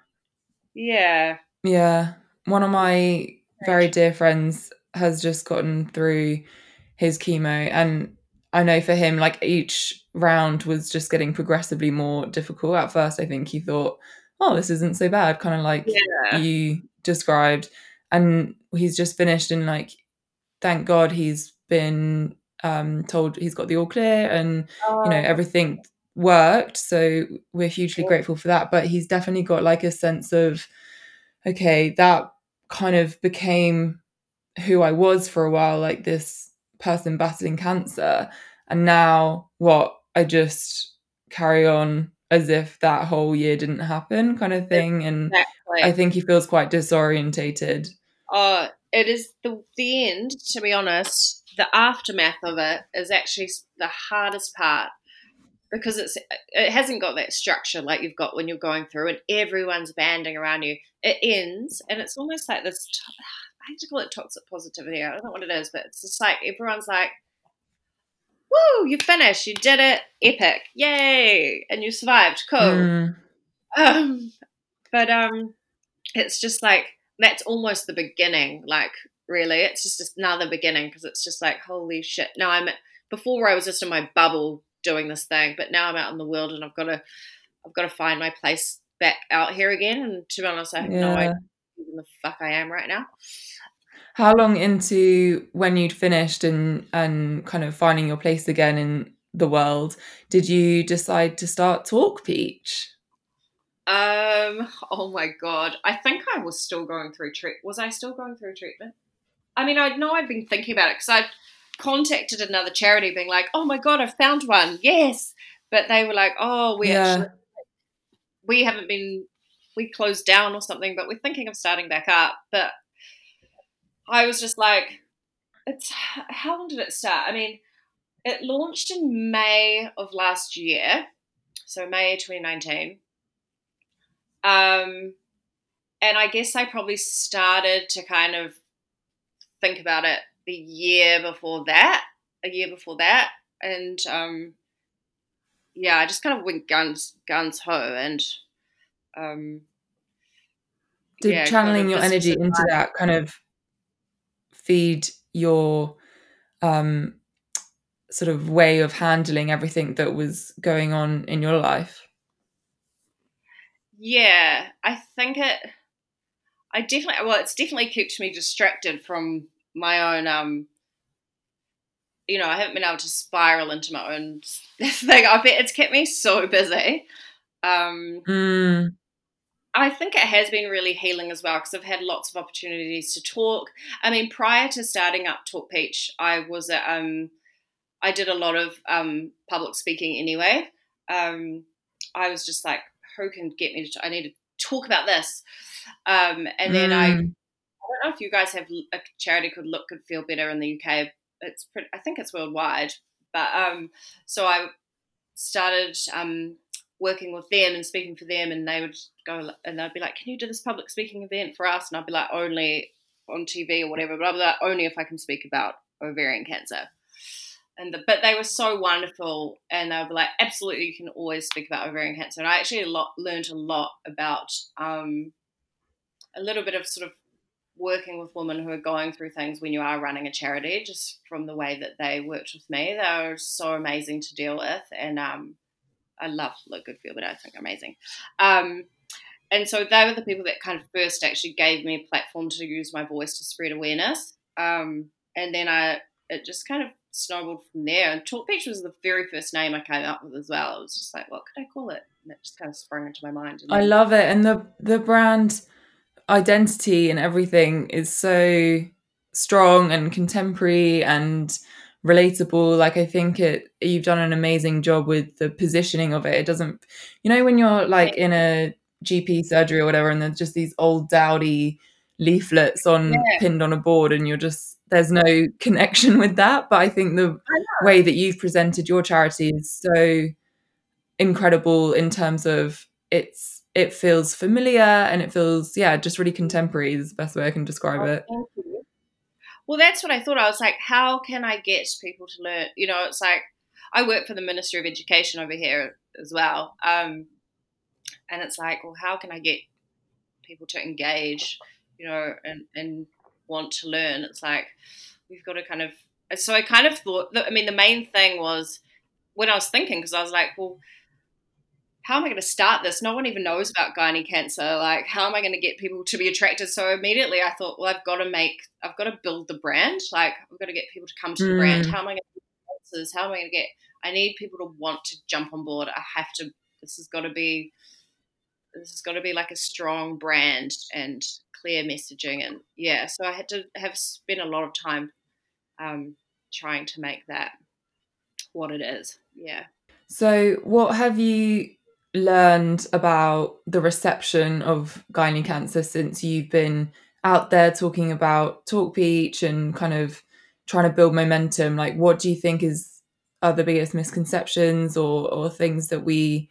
yeah, yeah. One of my very strange. dear friends has just gotten through his chemo, and I know for him, like each round was just getting progressively more difficult. At first, I think he thought, "Oh, this isn't so bad," kind of like Yeah. you described, and he's just finished, and like, thank God he's been um, told he's got the all clear, and you know Oh, everything worked. So we're hugely cool. grateful for that. But he's definitely got like a sense of, okay, that kind of became who I was for a while, like this person battling cancer. And now what? I just carry on as if that whole year didn't happen, kind of thing. And I Exactly. think he feels quite disorientated. Oh, it is the the end. To be honest, the aftermath of it is actually the hardest part because it's it hasn't got that structure like you've got when you're going through and everyone's banding around you. It ends and it's almost like this. I hate to call it toxic positivity. I don't know what it is, but it's just like everyone's like, "Woo, you finished, you did it, epic, yay!" And you survived, cool. Mm, Um, but um, it's just like that's almost the beginning. Like really, it's just another beginning because it's just like holy shit. Now I'm before I was just in my bubble doing this thing, but now I'm out in the world and I've got to I've got to find my place back out here again. And to be honest, I have no idea yeah. who the fuck I am right now. How long into when you'd finished and and kind of finding your place again in the world did you decide to start Talk Peach? Um. Oh my god. I think I was still going through treat. Was I still going through treatment? I mean, I know I'd been thinking about it because I'd contacted another charity, being like, "Oh my god, I've found one, yes!" But they were like, "Oh, we actually Yeah. we haven't been we closed down or something, but we're thinking of starting back up." But I was just like, "It's how long did it start?" I mean, it launched in May of last year, so May twenty nineteen. Um, and I guess I probably started to kind of think about it the year before that, a year before that, and um, yeah, I just kind of went guns guns ho, and um, Did yeah, kind channeling of your this was energy into advice. that kind of feed your um sort of way of handling everything that was going on in your life? Yeah, I think it. I definitely well, it's definitely kept me distracted from my own. Um, you know, I haven't been able to spiral into my own thing. I bet it's kept me so busy. Um, Mm, I think it has been really healing as well because I've had lots of opportunities to talk. I mean, prior to starting up Talk Peach, I was at, um, I did a lot of um, public speaking anyway. Um, I was just like, who can get me to? I need to talk about this. Um, and then I, I mm. don't know if you guys have a charity called Look Good Feel Better in the U K. It's pretty, I think it's worldwide, but um, so I started um, working with them and speaking for them, and they would go and they'd be like, can you do this public speaking event for us? And I'd be like, only on T V or whatever, but I'd be like, only if I can speak about ovarian cancer. And the, but they were so wonderful, and they would be like, absolutely, you can always speak about ovarian cancer. And I actually a lot, learned a lot about um, a little bit of sort of working with women who are going through things when you are running a charity, just from the way that they worked with me. They were so amazing to deal with, and um, I love Look Good Feel, but I think amazing. Um, and so they were the people that kind of first actually gave me a platform to use my voice to spread awareness. Um, and then I it just kind of snowballed from there. And Talk Beach was the very first name I came up with as well. It was just like, what could I call it? And it just kind of sprung into my mind. And I then, love it. And the the brand identity and everything is so strong and contemporary and relatable. Like, I think it you've done an amazing job with the positioning of it. It doesn't, you know, when you're like in a G P surgery or whatever, and there's just these old dowdy leaflets on yeah, pinned on a board, and you're just there's no connection with that. But I think the way that you've presented your charity is so incredible in terms of it's it feels familiar and it feels yeah just really contemporary is the best way I can describe oh, it. thank you. Well, that's what I thought. I was like, how can I get people to learn? You know, it's like I work for the Ministry of Education over here as well. Um, and it's like, well, how can I get people to engage, you know, and, and want to learn? It's like, we've got to kind of, so I kind of thought, I mean, the main thing was when I was thinking, because I was like, well, how am I going to start this? No one even knows about gynae cancer. Like, how am I going to get people to be attracted? So immediately I thought, well, I've got to make, I've got to build the brand. Like, I've got to get people to come to the Mm. brand. How am I going to get sponsors? How am I going to get, I need people to want to jump on board. I have to, this has got to be, this has got to be like a strong brand and clear messaging. And yeah, so I had to have spent a lot of time um, trying to make that what it is. Yeah. So what have you learned about the reception of gynae cancer since you've been out there talking about Talk Beach and kind of trying to build momentum? Like, what do you think is are the biggest misconceptions or or things that we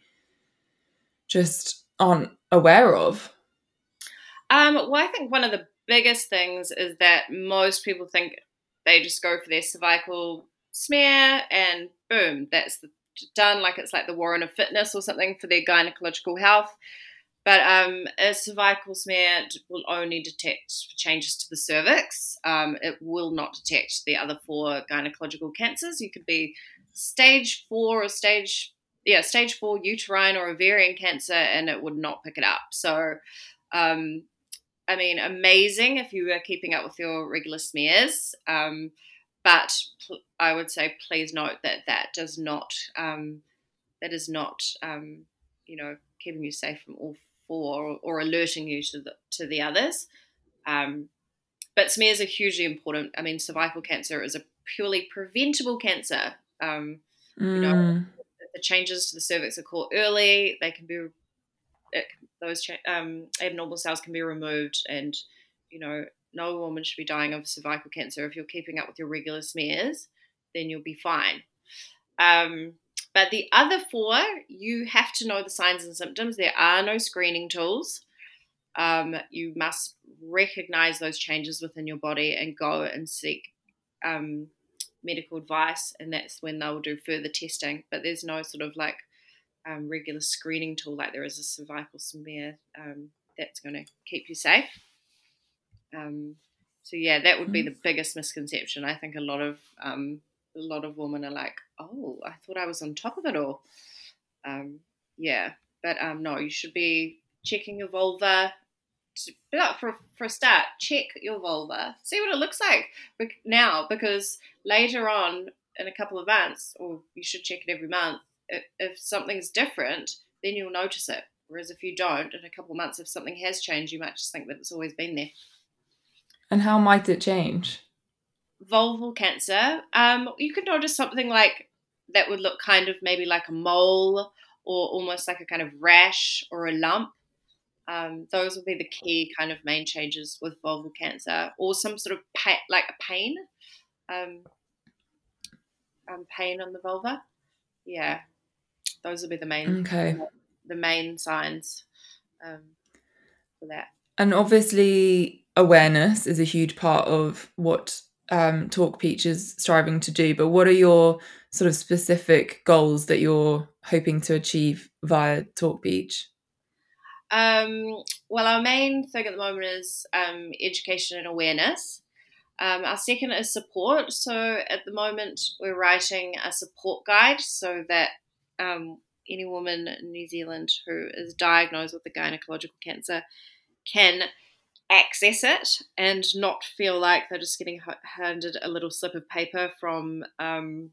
just aren't aware of? Um, well, I think one of the biggest things is that most people think they just go for their cervical smear and boom, that's the, done. Like it's like the Warren of Fitness or something for their gynecological health. But um, a cervical smear will only detect changes to the cervix. Um, it will not detect the other four gynecological cancers. You could be stage four or stage, yeah, stage four uterine or ovarian cancer, and it would not pick it up. So, um, I mean, amazing if you are keeping up with your regular smears. Um, but pl- I would say, please note that that does not, um, that is not, um, you know, keeping you safe from all four or, or alerting you to the to the others. Um, but smears are hugely important. I mean, cervical cancer is a purely preventable cancer. Um, Mm. You know, the changes to the cervix are caught early. They can be it, those um, abnormal cells can be removed, and you know, no woman should be dying of cervical cancer. If you're keeping up with your regular smears, then you'll be fine. Um, but the other four, you have to know the signs and symptoms. There are no screening tools. Um, you must recognize those changes within your body and go and seek um, medical advice, and that's when they'll do further testing. But there's no sort of like um, regular screening tool like there is a cervical smear um, that's going to keep you safe. Um, so yeah, that would be the biggest misconception. I think a lot of um, a lot of women are like, "Oh, I thought I was on top of it all." Um, yeah, but um, no, you should be checking your vulva. To, for for a start, check your vulva, see what it looks like now, because later on in a couple of months, or you should check it every month. If, if something's different, then you'll notice it. Whereas if you don't, in a couple of months, if something has changed, you might just think that it's always been there. And how might it change? Vulval cancer, um, you could notice something like that would look kind of maybe like a mole or almost like a kind of rash or a lump. Um, those would be the key kind of main changes with vulval cancer, or some sort of pa- like a pain, um, um, pain on the vulva. Yeah, those would be the main. Okay. the main signs um, for that. And obviously, awareness is a huge part of what um, Talk Peach is striving to do. But what are your sort of specific goals that you're hoping to achieve via Talk Peach? Um, well, our main thing at the moment is um, education and awareness. Um, our second is support. So at the moment, we're writing a support guide so that um, any woman in New Zealand who is diagnosed with a gynecological cancer can access it and not feel like they're just getting handed a little slip of paper from um,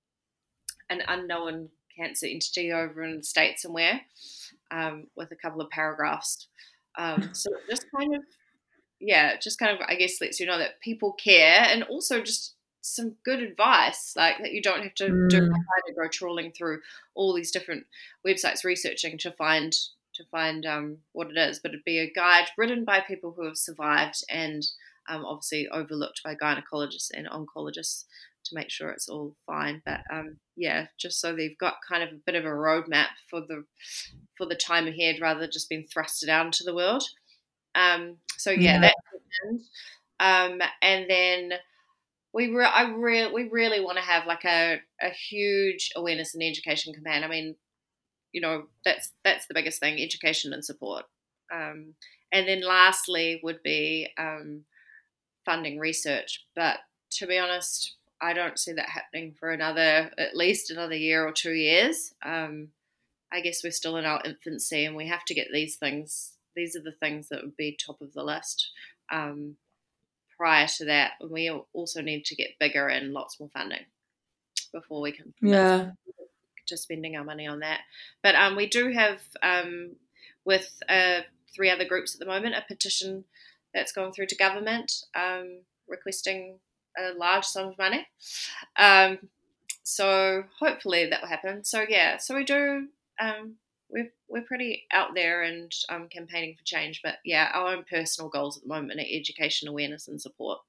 an unknown cancer entity over in the States somewhere um, with a couple of paragraphs. Um, so just kind of, yeah, just kind of, I guess, lets you know that people care, and also just some good advice, like that you don't have to Mm. do to go trawling through all these different websites researching to find to find um, what it is, but it'd be a guide written by people who have survived and um, obviously overlooked by gynecologists and oncologists to make sure it's all fine. But um, yeah, just so they've got kind of a bit of a roadmap for the for the time ahead, rather than just being thrusted out into the world. Um, so yeah, Yeah. that's um, and then we re- I re- we really want to have like a, a huge awareness and education campaign. I mean, you know, that's that's the biggest thing: education and support. Um, and then lastly would be um, funding research. But to be honest, I don't see that happening for another at least another year or two years. Um, I guess we're still in our infancy, and we have to get these things. These are the things that would be top of the list. Um, prior to that, we also need to get bigger and lots more funding before we can commit Yeah. to spending our money on that. But um, we do have, um, with uh, three other groups at the moment, a petition that's gone through to government um, requesting a large sum of money. Um, so hopefully that will happen. So yeah, so we do. Um, we're we're pretty out there and um, campaigning for change. But yeah, our own personal goals at the moment are education, awareness, and support.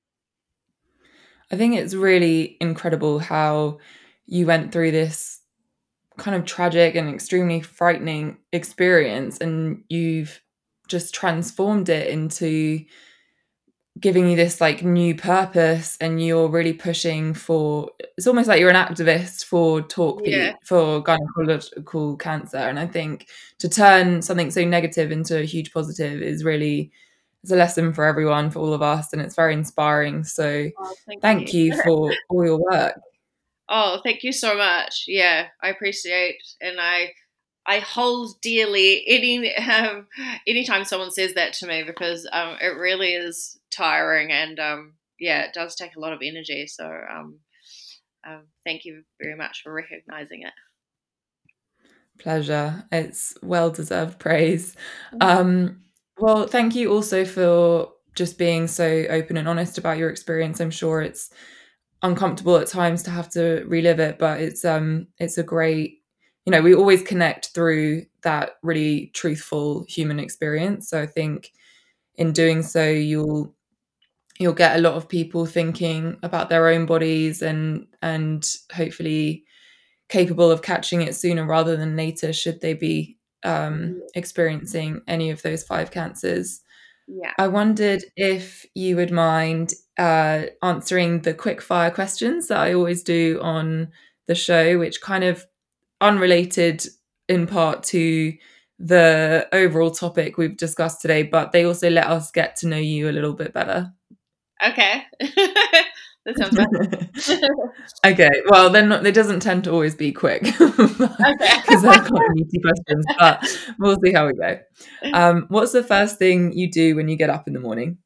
I think it's really incredible how you went through this kind of tragic and extremely frightening experience, and you've just transformed it into giving you this like new purpose, and you're really pushing for, it's almost like you're an activist for Talk Yeah. Pete, for gynecological cancer. And I think to turn something so negative into a huge positive is really, it's a lesson for everyone, for all of us, and it's very inspiring. So Oh, thank thank you. you for all your work. Oh, thank you so much. Yeah, I appreciate, and I I hold dearly any um, anytime someone says that to me, because um, it really is tiring, and um, yeah, it does take a lot of energy. So um, um, thank you very much for recognizing it. Pleasure. It's well-deserved praise. Um, well, thank you also for just being so open and honest about your experience. I'm sure it's uncomfortable at times to have to relive it, but it's um it's a great, you know, we always connect through that really truthful human experience. So I think in doing so, you'll you'll get a lot of people thinking about their own bodies, and and hopefully capable of catching it sooner rather than later, should they be um, experiencing any of those five cancers. Yeah. I wondered if you would mind uh, answering the quick fire questions that I always do on the show, which kind of unrelated in part to the overall topic we've discussed today, but they also let us get to know you a little bit better. Okay. That sounds good. Okay, well, then it doesn't tend to always be quick because Okay. they're kind of meaty questions, but we'll see how we go. Um, what's the first thing you do when you get up in the morning?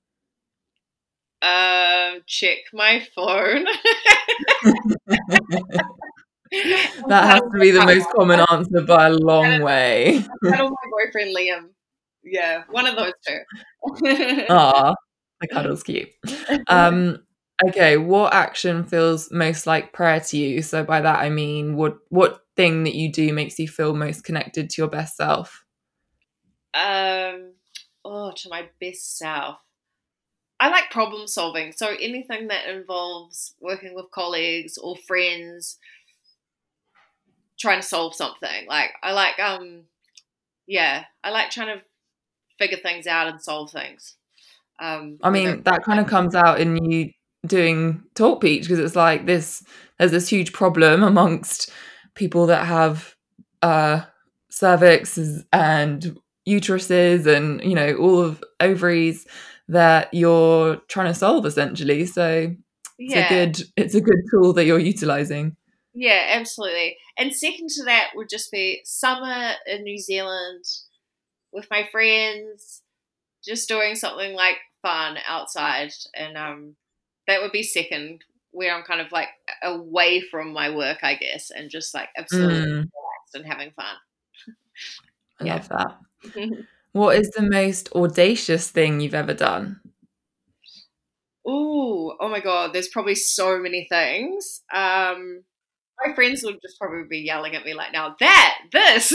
Um, check my phone. That has to be the most common answer by a long way. Cuddle my boyfriend Liam. Yeah, one of those two. Ah, the cuddle's cute. Um, okay, what action feels most like prayer to you? So by that I mean, what what thing that you do makes you feel most connected to your best self? um, oh, to my best self. I like problem solving, so anything that involves working with colleagues or friends, trying to solve something. Like I like um yeah, I like trying to figure things out and solve things. Um, I whether mean, that kind of comes out in you doing Talk Peach, because it's like this, there's this huge problem amongst people that have uh, cervixes and uteruses and, you know, all of ovaries that you're trying to solve essentially. So it's a yeah, good, it's a good tool that you're utilizing. yeah, absolutely. And second to that would just be summer in New Zealand with my friends, just doing something like fun outside, and um, that would be second, where I'm kind of like away from my work, I guess, and just like absolutely Mm, relaxed and having fun. I Yeah. love that. What is the most audacious thing you've ever done? Ooh, oh my god, there's probably so many things. Um, my friends would just probably be yelling at me like, now that, this.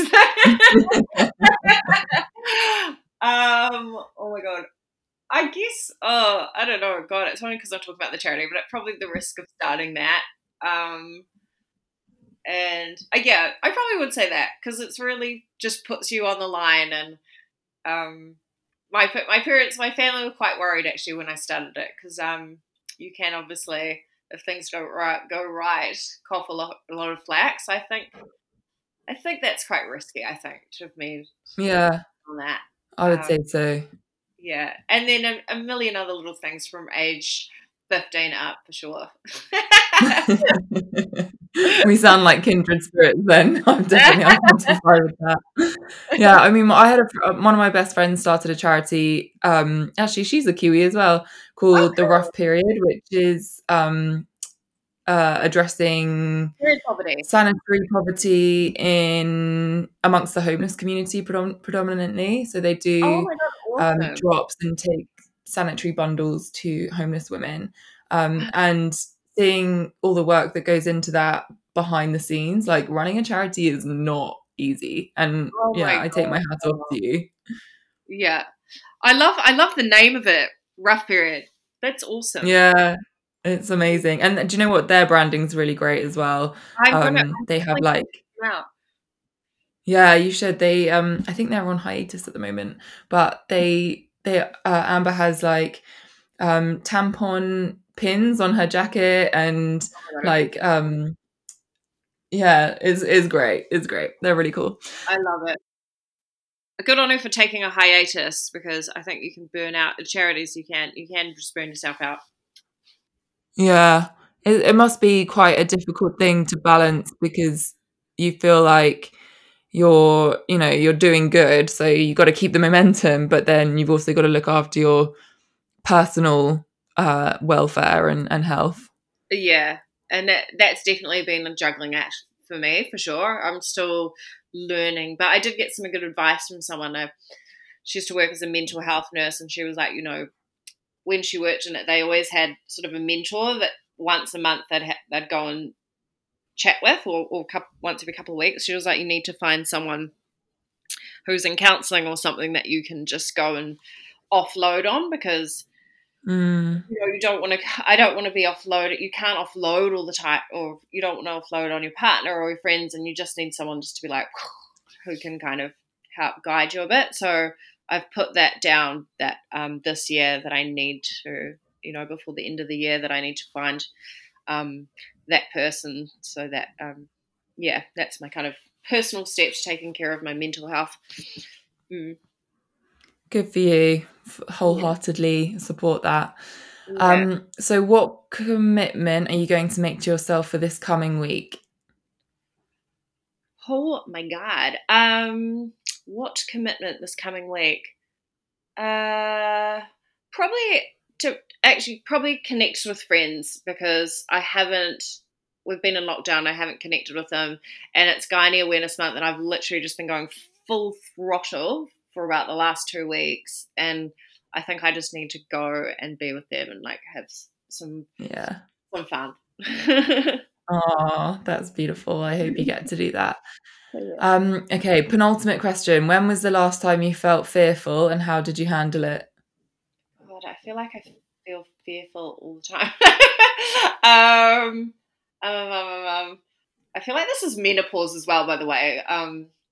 um, oh my god. I guess, oh, I don't know. God, it's only because I talk about the charity, but at probably the risk of starting that. Um, and uh, yeah, I probably would say that because it's really just puts you on the line. And um, my my parents, my family were quite worried actually when I started it, because um, you can obviously, if things go right, go right, cough a lot, a lot of flack. So I think, I think that's quite risky. I think to have me Yeah, on that. I would Um, say so. Yeah, and then a, a million other little things from age fifteen up for sure. We sound like kindred spirits then. I'm definitely identify with that. Yeah, I mean, I had a, fr- one of my best friends started a charity. Um, actually, she's a Kiwi as well, Oh, called the cool. Rough Period, which is um, uh, addressing Period poverty. sanitary poverty in amongst the homeless community predom- predominantly. So they Oh do my god, um, awesome. drops and take sanitary bundles to homeless women. Um, and seeing all the work that goes into that behind the scenes, like running a charity is not easy. And Oh my yeah, I take my hat off god. to you. Yeah, I love I love the name of it. Rough period. That's awesome. Yeah, it's amazing. And do you know what? Their branding's really great as well. I'm gonna Um, I'm they have definitely like, checking them out. yeah, you should. They, um, I think they're on hiatus at the moment, but they, they, uh, Amber has like, um, tampon pins on her jacket and Oh my god, like, um, yeah, it's is great. It's great. They're really cool. I love it. Good on her for taking a hiatus, because I think you can burn out at charities. You can you can just burn yourself out. Yeah, it, it must be quite a difficult thing to balance because you feel like you're, you know, you're doing good, so you got to keep the momentum, but then you've also got to look after your personal uh, welfare and, and health. Yeah, and that that's definitely been a juggling act for me, for sure. I'm still learning, but I did get some good advice from someone. I, she used to work as a mental health nurse, and she was like, you know, when she worked in it, they always had sort of a mentor that once a month they'd ha- they'd go and chat with, or, or couple, once every couple of weeks. She was like, you need to find someone who's in counselling or something that you can just go and offload on, because Mm, you know, you don't want to, I don't want to be offloaded. You can't offload all the time, or you don't want to offload on your partner or your friends, and you just need someone just to be like, who can kind of help guide you a bit. So I've put that down, that um, this year that I need to, you know, before the end of the year, that I need to find um, that person, so that, um, yeah, that's my kind of personal steps taking care of my mental health. Mm. good for you. F- Yeah. Wholeheartedly support that. Yeah. Um, so what commitment are you going to make to yourself for this coming week? Oh my God. Um, what commitment this coming week? Uh, probably to actually probably connect with friends, because I haven't. We've been in lockdown. I haven't connected with them, and it's Gynae Awareness Month, and I've literally just been going full throttle for about the last two weeks, and I think I just need to go and be with them and like have s- some Yeah. some fun. Oh, that's beautiful. I hope you get to do that. Yeah. Um, okay, penultimate question. When was the last time you felt fearful and how did you handle it? God, I feel like I feel fearful all the time. um, um, um, um, um, I feel like this is menopause as well, by the way. Um,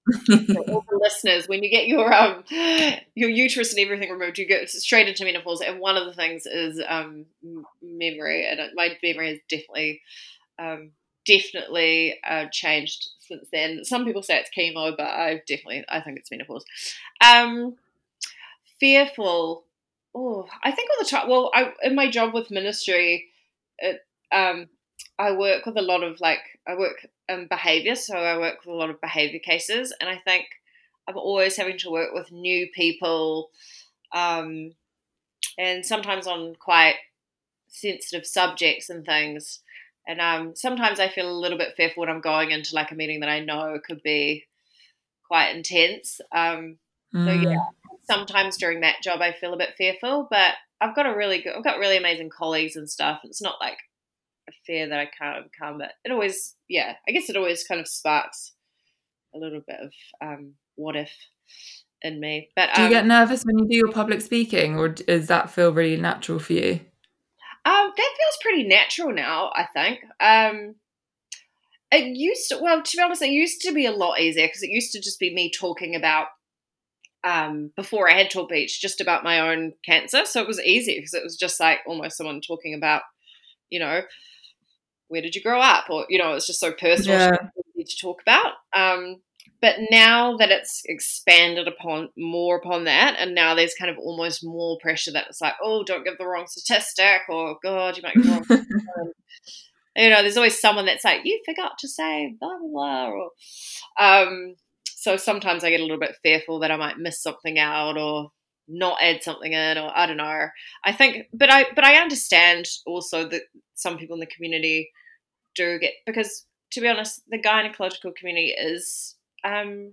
So all the listeners, when you get your um your uterus and everything removed, you go straight into menopause, and one of the things is um memory, and my memory has definitely um definitely uh, changed since then. Some people say it's chemo, but I definitely I think it's menopause. Um, fearful. Oh, I think all the time. Well, I in my job with ministry, it um I work with a lot of like I work in behaviour, so I work with a lot of behaviour cases, and I think I'm always having to work with new people, um, and sometimes on quite sensitive subjects and things. And um, sometimes I feel a little bit fearful when I'm going into like a meeting that I know could be quite intense. Um, Mm. so yeah, sometimes during that job I feel a bit fearful, but I've got a really good, I've got really amazing colleagues and stuff. It's not like a fear that I can't overcome, but it always, yeah, I guess it always kind of sparks a little bit of um, what if in me. But Do you um, get nervous when you do your public speaking, or does that feel really natural for you? um, that feels pretty natural now, I think. Um, it used to, well, to be honest, it used to be a lot easier because it used to just be me talking about, um, before I had Talk Beach, just about my own cancer. So it was easy because it was just like almost someone talking about, you know, where did you grow up? Or, you know, it's just so personal Yeah. to talk about. Um, but now that it's expanded upon more upon that, and now there's kind of almost more pressure that it's like, oh, don't give the wrong statistic, or God, you might give the wrong statistic. You know, there's always someone that's like, you forgot to say blah, blah, blah. Or, um, so sometimes I get a little bit fearful that I might miss something out or not add something in, or I don't know. I think, but I, but I understand also that some people in the community do get, because to be honest, the gynecological community is, um,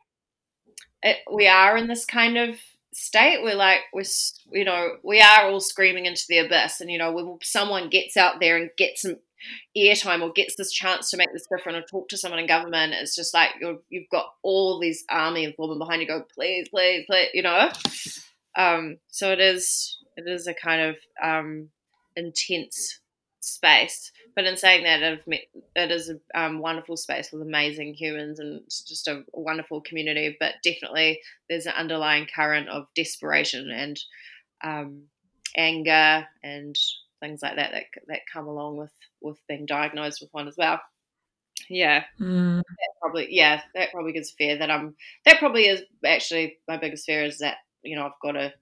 it, we are in this kind of state. We're like, we're, you know, we are all screaming into the abyss. And, you know, when someone gets out there and gets some airtime or gets this chance to make this different or talk to someone in government, it's just like you're, you've got all these army of women behind you go, please, please, please, you know. Um, so it is, it is a kind of um, intense space. But in saying that, it is a um, wonderful space with amazing humans, and it's just a wonderful community. But definitely there's an underlying current of desperation and um, anger and things like that, that that come along with, with being diagnosed with one as well. Yeah, mm. that probably yeah that probably gives fear that I'm. That probably is actually my biggest fear, is that, you know, I've got to,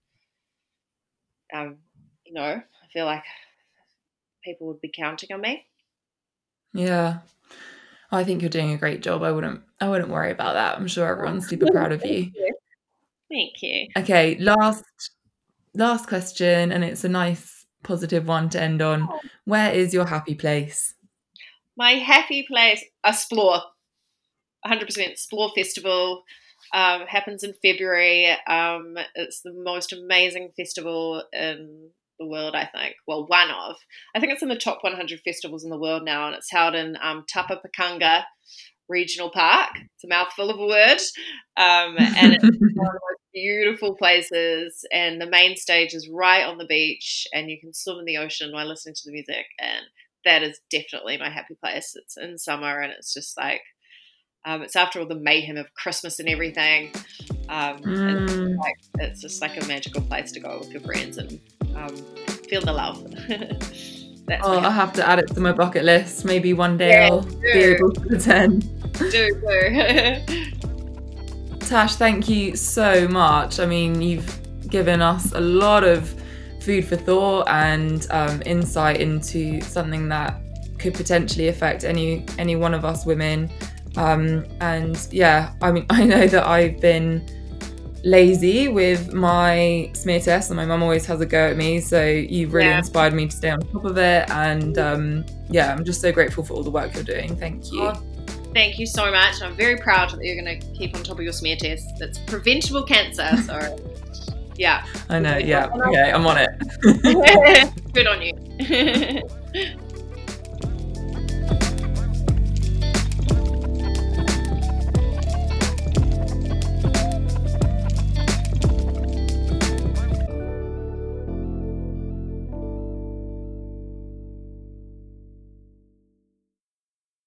um, you know, I feel like people would be counting on me. Yeah, I think you're doing a great job. I wouldn't I wouldn't worry about that. I'm sure everyone's super proud of you. Thank you. Okay, last last question, and it's a nice positive one to end on. Where is your happy place? My happy place, a Splore, one hundred percent. Splore Festival um, happens in February. Um, it's the most amazing festival in the world, I think. Well, one of. I think it's in the top one hundred festivals in the world now, and it's held in um, Tapapakanga Regional Park. It's a mouthful of a word. Um, and it's one of the most beautiful places, and the main stage is right on the beach, and you can swim in the ocean while listening to the music, and that is definitely my happy place. It's in summer, and it's just like, um, it's after all the mayhem of Christmas and everything. Um, Mm. and it's, like, it's just like a magical place to go with your friends and um, feel the love. That's Oh, I'll have to add it to my bucket list. Maybe one day Yeah, I'll do. be able to attend. do, do. Tash, thank you so much. I mean, you've given us a lot of food for thought and um, insight into something that could potentially affect any any one of us women. Um, and yeah, I mean, I know that I've been lazy with my smear test, and my mum always has a go at me. So you've really Yeah. inspired me to stay on top of it. And um, yeah, I'm just so grateful for all the work you're doing. Thank you. Oh, thank you so much. I'm very proud that you're going to keep on top of your smear test. That's preventable cancer. So yeah. I know. Yeah. Okay, I'm on it. Good on you.